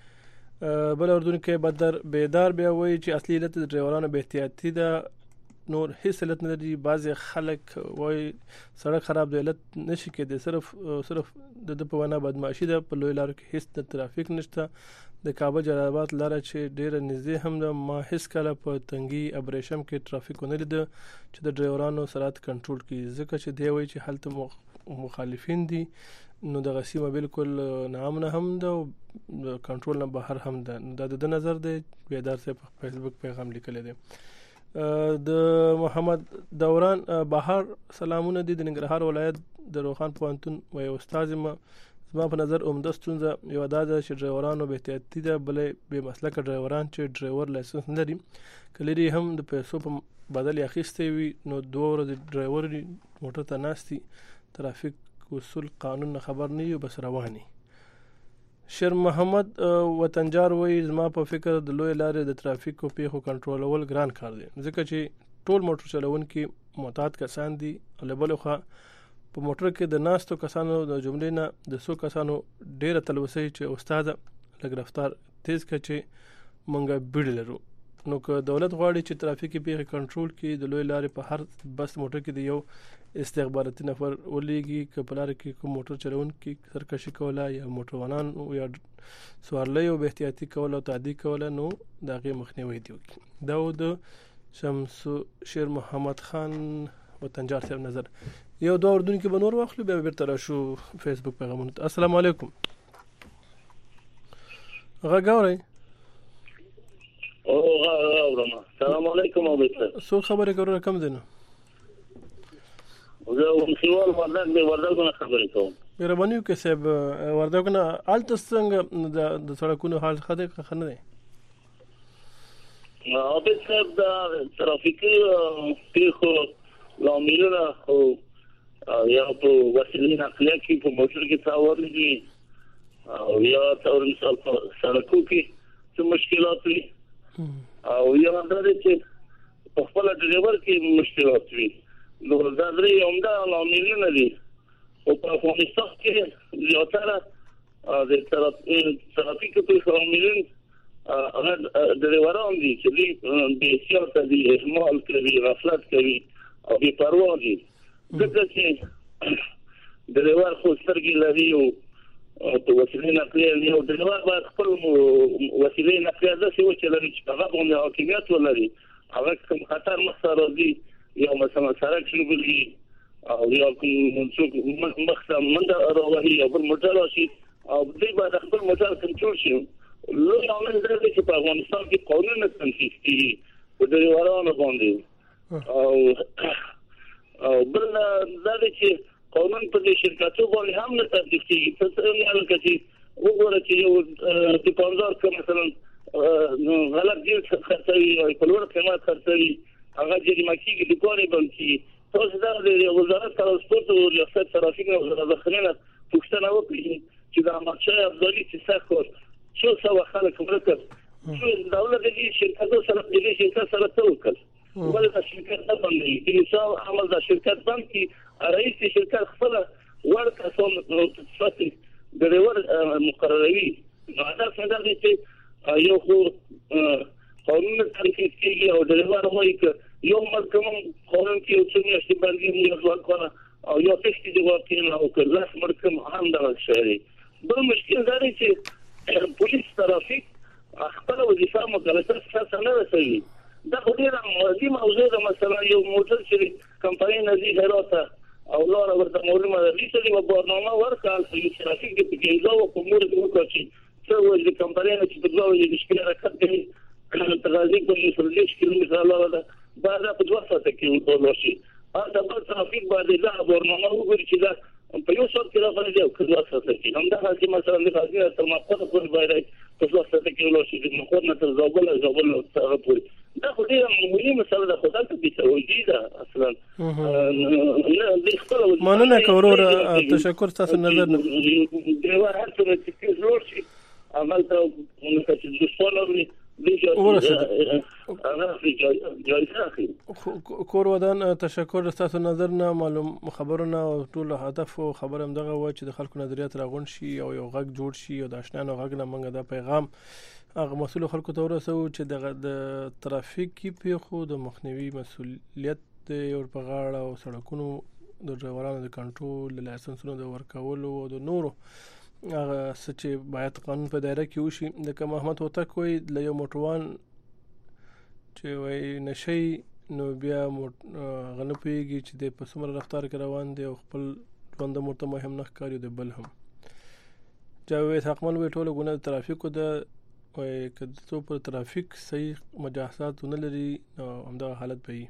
بل اردن کې بدر بیدار بیا وایي چې اصلي علت د ډرایورانو به احتیاطي ده نور هیڅ علت نه لري. بعض خلک وایي سړک خراب دی علت نشي کېدی صرف صرف د په ونه بدمعشي ده په لوی لارو کې هیڅ د ټرافیک نشته. د کابل جلال آباد لاره چې ډیره نږدې هم ده ما هیڅ کله په تنګي ابریشم کې ټرافیک نه لید چې د ډرایورانو سرعت کنټرول کړي ځکه چې دی وایي چې هلته مخالفین دي نو د غسیمه بالکل نامنه هم ده کنټرول نه بهر هم ده. دا د نظر دی بیدار صاحب په فیسبوک پیغام لیکل دي. د محمد دوران بهر سلامونه دي د ننګرهار ولایت د روخان پوهنتون وای استاد ما زما په نظر عمده ستونزه یو دا ده چې ډرایورانو به احتیاطي ده بلې به مسلکه ډرایوران چې ډرایور لایسنس نه لري کلری هم د پیسو په بدل اخیستي وي نو دوه ورځې ډرایور موټر ته ناستي ترافیک اصول قانون نه خبر نه یو بس رواني. شیر محمد وطنجار وای زما په فکر د لوی لارې د ترافیکو پیښو کنټرولول ګران کار دی ځکه چې ټول موټر چلونکي معتاد کسان دي او بل خو په موټر کې د ناستو کسانو د جملې نه د څو کسانو ډیره تلوسه چې استاد لږ رفتار تیز کړي مونږه بیړ لرو نو که دولت غواړي چې ترافیکي پیښې کنټرول کړي د لوی لارې په هر بس موټر کې د یو استخباراتي نفر ولېږي که په لار کې کوم موټر چلونکي سرکشي کوله یا موټروانان یا سوارلۍ او به احتیاطي کوله او تعدي کوله نو د هغې مخنیوی دی وکړي. دا د شمس شیر محمد خان وطنجار صاحب نظر. یو دوه اردن کې بنور واخلو بیا بیرته راشو فیسبوک پیغامونه. السلام علیکم. غاوري او غاورما السلام علیکم او بیت سو خبره کوي کم دینه زه هم سیوال وردګ دی وردګ نه خبرې کوم. مهرباني وکړئ صاحب وردګ نه الته څنګه د سړکونو حال خده خنه دی او به سبب د ترافیکي پیښو لاملونه او یا په وسیلې نقلیه کې په موټر کې تاوان دي او یا تور مثال په سړکو کې څه مشکلات وي او یا د دې په خپل ډرایور کې مشکلات وي نو دا درې عمده لاملونه دي او په افغانستان کې زیاتره د ترافیکي پیښو لاملونه هغه ډرایوران دي چې د سیاست دي اهمال کوي غفلت کوي او بې پروا دي ځکه چې ډرایور خو سترګې لري او په وسیلې نقلیه یو ډرایور باید خپل وسیلې نقلیه داسې وچلوي چې هغه باندې حاکمیت ولري هغه کوم خطر مخته راځي یو مثلا سړک شلوي او یو څوک مخته منډه راوهي او بل موټر راشي او دوی باید خپل موټر کنټرول شي لوی عامل دا دی چې په افغانستان کې قانون نه تنفیذ کیږي په ډرایورانو باندې او او بل دا دی چې قانون په دې شرکتو باندې هم نه تطبیق کیږي څه نه لکه وګوره چې یو دکاندار که مثلا غلط جنس خرڅوي او په لوړ قیمت خرڅوي هغه جریمه کیږي دکان یې بند کیږي تاسو دا د وزارت ترانسپورت او ریاست ترافیک او وزارت داخلي پوښتنه وکړئ چې دا ماشه افضلي چې سخت شو سوا خلک مرکز شو دولت دې شرکتو سره دې شرکت سره توکل ولې شرکت نه باندې چې نظام عمل د شرکت باندې رئیس شرکت خپل ورکه سم صفاتي ډرایور مقرروي نو دا څنګه دي چې یو خو قانون تنفیذ کیږي او ډرایور وایي چې یو مرکم قانون کې یو څه نشي باندې یو ځوان کنه او یو تشکیل دی واکین او کله مرکم هم دا شي بل مشکل دا دی چې پولیس ترافیک خپل وظیفه مکلفه څه نه رسوي دا خو ډیره مهمه موضوع ده مثلا یو موټر چې کمپنۍ نزي هراته او لاره ورته مولمه ده چې په برنامه ورکړل چې ترافیک کې کېږي او کومور کې وکړي څه وایي د کمپنۍ چې په دوه یې مشکل راکړي تغازی کوي سرلیش کیلومتر لاره ده بعد په دوه ساعته کې وټول شي دا په ترافیک باندې دا برنامه وګوري چې دا په یو څو کې راغلي دی او کله څه کې هم دا چې مثلا د غازی تر مقصد پورې باندې په دوه ساعته کې ولوشي د مخور نه تر زابل زابل تر پورې دا خو ډیره مهمه مسله ده خو دا څه دي ده اصلا مننه کورور تشکر تاسو نظر نه دی هر څه چې جوړ شي عمل ته موږ چې د سوالوري کور ودان تشکر تاسو نظر نه معلوم خبرونه او ټول هدف او خبر هم دغه و چې د خلکو نظریات راغون شي او یو غږ جوړ شي او د آشنانو غږ نه منګه د پیغام هغه مسؤل خلکو ته ورسو چې د ترافیکي پیښو د مخنیوي مسؤلیت یو په غاړه او سړکونو د ډرایورانو د کنټرول لایسنسونو د ورکولو او د نورو هغه چې باید قانون په دایره کې وشي د محمد هوتک وي له یو موټروان چې وای نشي نو بیا غنه پیږي چې د پسمر رفتار کې روان دی او خپل ژوند مرته مهم نه ښکاري د بل هم جاوید حقمل وی ټول غونه ترافیکو د وای کله څو پر ترافیک صحیح مجاهدات نه لري همدا حالت به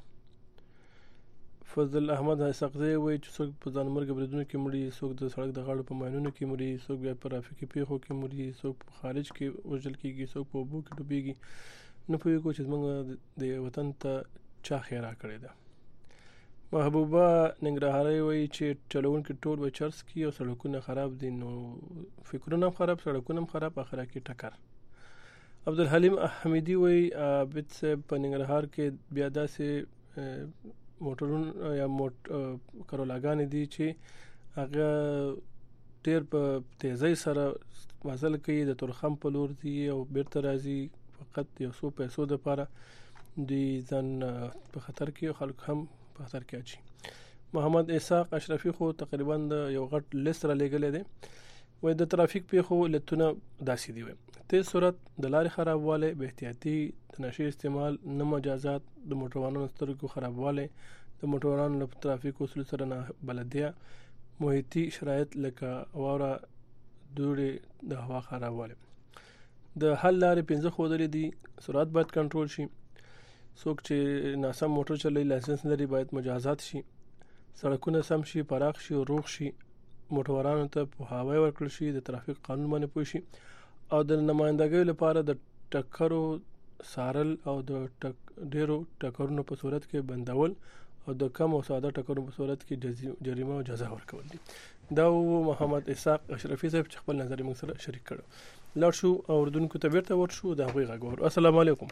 فضل احمد سقزی وای چې څوک په ځانمرګ بریدونو کې مړي څوک د سړک د غاړو په ماینونو کې مړي څوک بیا په ترافیکي پیښو کې مړي څوک په خارج کې وژل کېږي څوک په اوبو کې ډوبېږي نه پوهېږو چې موږ د وطن ته چا خیرا کړې ده محبوبه ننګرهاري وای چې چلوونکي ټول به چرس کی او سړکونه خراب دي نو فکرونه هم خراب سړکونه هم خراب اخره کې ټکر عبدالحلیم حمیدی وای بیت په ننګرهار کې بیا داسې موټرون یا موټ کرولاګان دي چې هغه ډېر په تیزی سره مزل کوي د تورخم په لور دي او بیرته راځي فقط یو څو پیسو د لپاره دی ځان په خطر کې خلک هم په خطر کې اچي محمد اسحاق اشرفي خو تقریبا یو غټ لیست را لګلې دي وای د ترافیک پیښو لتونه داسې دی وای تیز سرعت د لارې خرابواله به احتیاطي د نشي استعمال نه مجازات د موټروانو سترګو خرابواله د موټروانو په ترافیک اصول سره نه بلدیه محیطي شرایط لکه اورا دوړې د هوا خرابواله د حل لارې پنځه خودلې دي سرعت باید کنټرول شي څوک چې ناسم موټر چلوي لایسنس لري باید مجازات شي سړکونه سم شي پراخ شي او روغ شي موټروانو ته په هواي ورکړل شي د ترافیک قانون باندې پوه شي او د نمائندګۍ لپاره د ټکرو سارل او د ډیرو ټکرونو په صورت کې بندول او د کم او ساده ټکرونو په صورت کې جریمه او جزا ورکول دي. دا محمد اسحاق اشرفي صاحب چې خپل نظر موږ سره شریک کړو. لاړ شو اوردونکو ته بیرته ورشو دا غوي غوړ. السلام علیکم.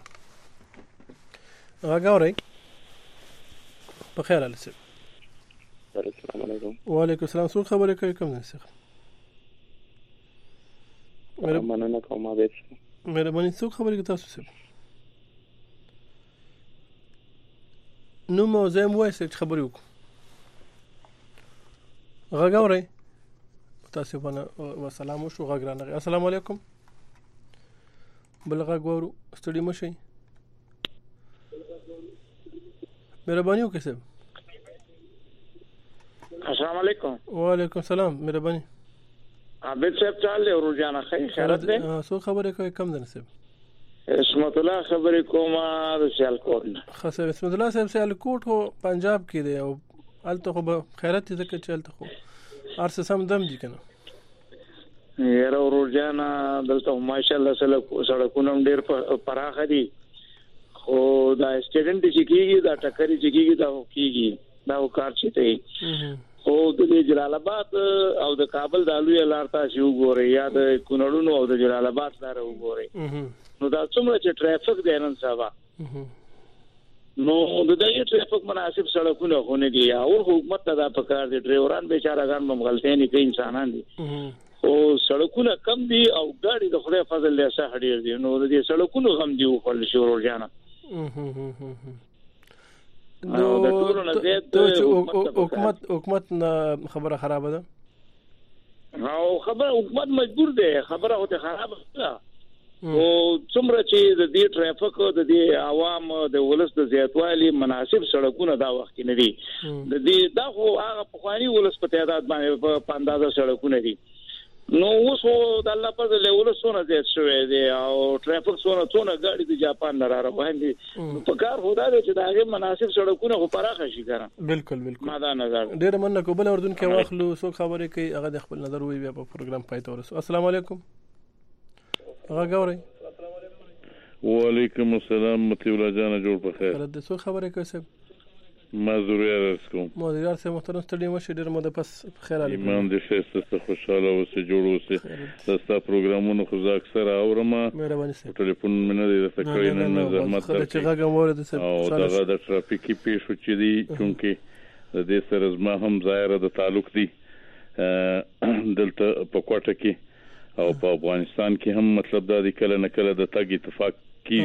غاوري په خیر الله سي. السلام علیکم. وعلیکم السلام. څو خبرې کوي کوم څه؟ مې مننه کومه به. مې باندې څو خبرې کوي تاسو سره؟ نو مو زم وایي چې خبرې وکړو. غاوري تاسو باندې والسلام وشو غاګرانه. السلام علیکم. بل غاګورو ستړي مشي. مهرباني وکړئ. السلام علیکم. وعلیکم السلام. مهرباني. عبد صاحب تعالی روزانه خیر خیرت ده. سو خبره کوي کم ده نسب. اسمت الله خبرې کومه د سیالکوټ. خاصه اسمت الله صاحب سیالکوټ هو پنجاب کې دی او الته خو خیرت دې کې چلته خو ارسه سم دم دي کنه. یره روزانه دلته ماشاءالله سړکونه ډیر پراخه دي. او دا سټوډنټ چې کیږي دا ټکرې چې کیږي دا کیږي دا کار چې ته او د جلال آباد او د کابل د لوی لار تاسو وګورئ یا د کونړونو او د جلال آباد لار وګورئ نو دا څومره چې ټریفیک دی نن سبا نو د دې ټریفیک مناسب سړکونه هونه دي او حکومت ته دا پکار دي ډرایوران بیچارهګان هم غلطۍ نه کوي انسانان دي او سړکونه کم دي او ګاډي د خدای فضل له سره ډیر دي نو د دې سړکونو هم دی خپل شروع جانا نو حکومت حکومت خبره خراب ده او خبره حکومت مجبور دی خبره هوته خراب ده او څومره چې د دې ټریفیک د دې عوام د ولس د زیاتوالي مناسب سړکونه دا وخت نه دي د دې دا خو هغه پخوانی ولس په تعداد باندې په اندازه سړکونه دي نو اوس د الله په له ولسونه زیات شوی دی او ټریفیک سونه څونه ګاډي د جاپان نه را روان دي په کار هودا دی چې دا هغه مناسب سړکونه خو پراخه شي کنه بالکل بالکل ما دا نظر ډیر مننه کوبل اردن کې واخلو سو خبرې کوي هغه د خپل نظر وی بیا په پروګرام پای ته ورسو. السلام علیکم. هغه غوري وعلیکم السلام مطلب الله جان جوړ په خیر. کله د سو خبرې کوي سب مازوریا رسکم مازوریا سه محترم ستړي مشه ډیر مده پس خیر علي ایمان دې شسته خوشاله اوسه جوړ اوسه تاسو پروګرامونو خو ځکه سره اورم مهرباني سره ټلیفون مې نه دی تکرین نه زحمت ته چې هغه مورد سره او دغه د ټرافیکي پیښو چې دی چونکه د دې سره زما هم ظاهر د تعلق دی دلته په کوټه کې او په افغانستان کې هم مطلب دا دی کله نه کله د تګ اتفاق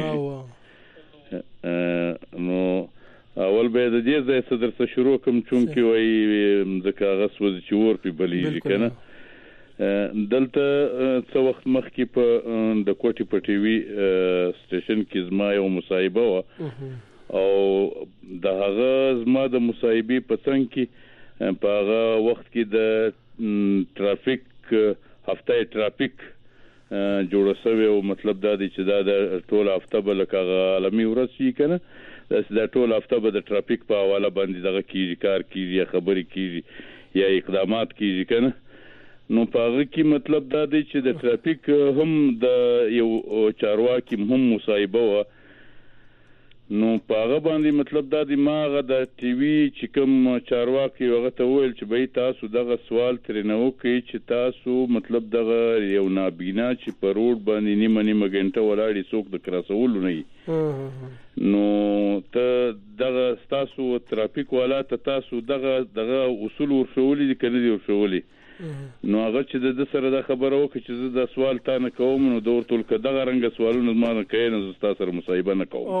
کیږي نو اول به د دې ځای صدر څخه شروع کوم چونکی وای د کاغذ وځ چې ور په بلیږي کنه دلته څو وخت مخکې په د کوټي په ټي وي سټیشن کې زما یو مصاحبه و او د هغه زما د مصاحبي په څنګ کې په هغه وخت کې د ټرافیک هفته ټرافیک جوړ شوی او مطلب دا دی چې دا د ټول هفته بل کاغه عالمي ورځ شي کنه دا ټول هفته به د ټرافیک په حواله باندې دغه کیږي کار کیږي یا خبرې کیږي یا اقدامات کیږي کنه نو په هغه کې مطلب دا دی چې د ټرافیک هم د یو چارواکي هم مصاحبه و نو په هغه باندې مطلب دا دی ماغه د ټي وي چې کوم چارواکي هغه ته ویل چې به تاسو دغه سوال ترې نه وکړئ چې تاسو مطلب دغه یو نابینا چې په روډ باندې نیمه نیمه غنټه ولاړی څوک د کراسولو نه نو ته دغه تاسو ټرافیک والا ته تاسو دغه دغه اصول ورشولې دي کنه دي ورشولې نو هغه چې د سره د خبره وکړي چې زه د سوال تا نه کوم نو د ورته ټول دغه رنګ سوالونه ما نه کوي نو تاسو سره مصاحبه نه کوم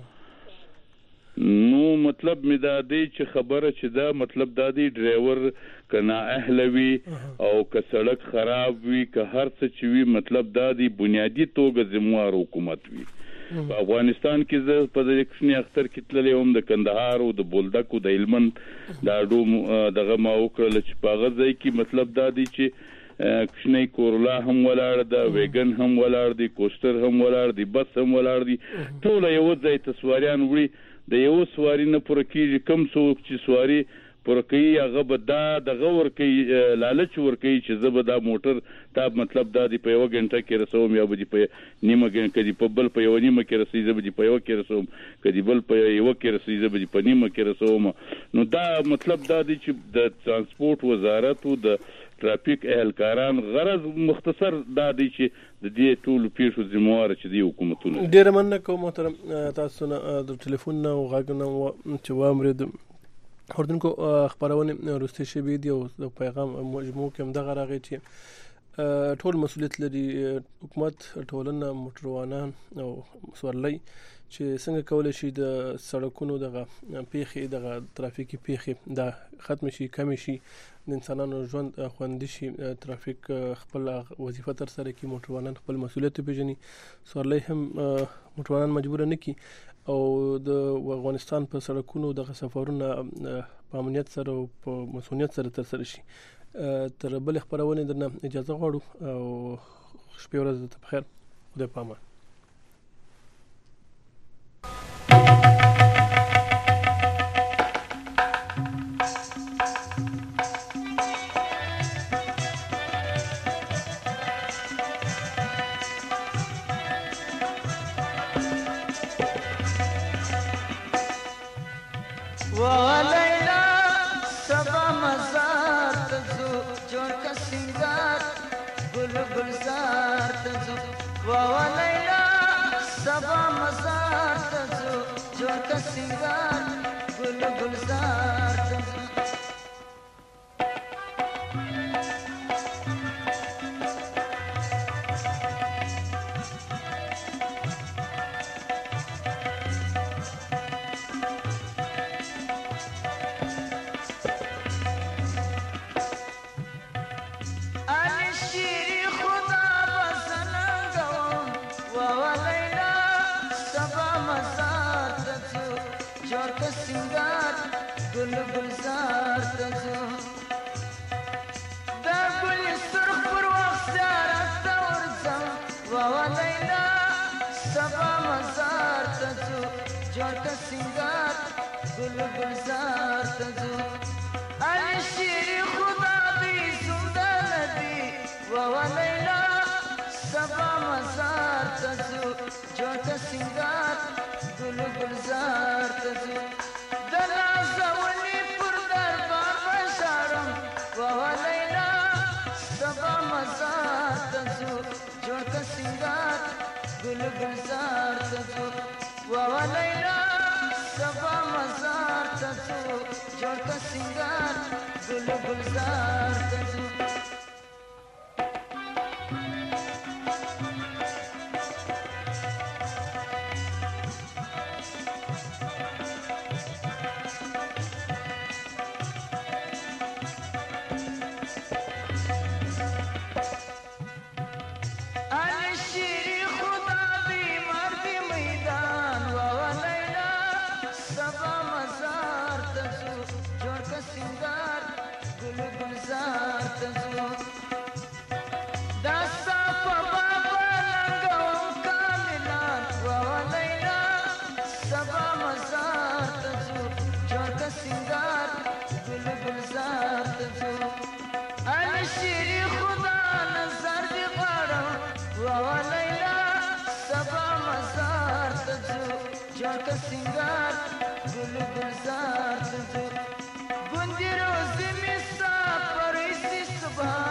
نو مطلب می دا دی چې خبره چې دا مطلب دا دی ډرایور کنا اهلوي او که سړک خراب وي که هر څه چې وي مطلب دا دی بنیادی توګه ذمہوار حکومت وي په افغانستان کې زه په دې کښنی اختر کې تللی وم د کندهار او د بولدک او د هلمند دا ډو دغه ما وکړل چې په هغه ځای کې مطلب دا دی چې کښنی کورولا هم ولاړ ده ویګن هم ولاړ دي کوستر هم ولاړ دي بس هم ولاړ دي ټول یو ځای ته سواریان وړي د یو سواری نه پوره کېږي کم څوک چې سواری پر کوي هغه به دا دغه ور کوي لالچ ور کوي چې زه به دا موټر تا مطلب دا دی په یو غنټه کې رسوم یا به دی په نیمه غنټه کې دی په بل په یو نیمه کې رسي زه به دی په یو کې رسوم کدی بل په یو کې رسي زه به دی په نیمه کې رسوم. نو دا مطلب دا دی چې د ترانسپورت وزارت او د ټرافیک اهلکاران غرض مختصر دا دی چې د دې ټول پیښو ذمہوار چې دی حکومتونه. ډیر مننه کوم محترم تاسو نه د ټلیفون نه غاګنه چې وامرید اردوونکو خبرونه روسي شوی دی او د پیغام مجموع کوم دغه راغی چې ټول مسؤلیت لري حکومت ټولنه موټروانان او سورلۍ چې څنګه کولای شي د سړکونو دغه پیښې دغه ترافیکي پیښې دا ختم شي کم شي د انسانانو ژوند خوندي شي ترافیک خپل وظیفه تر سره کوي موټروانان خپل مسؤلیت پیژني سورلۍ هم موټروانان مجبور نه کی او د افغانستان په سړکونو دغه سفرونه په امنیت سره او په مسؤلیت سره تر سره شي. تر بل خبرونه درنه اجازه غواړو او شپه ورځ ته بخیر خدای پامه.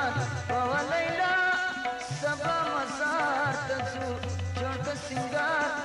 Singar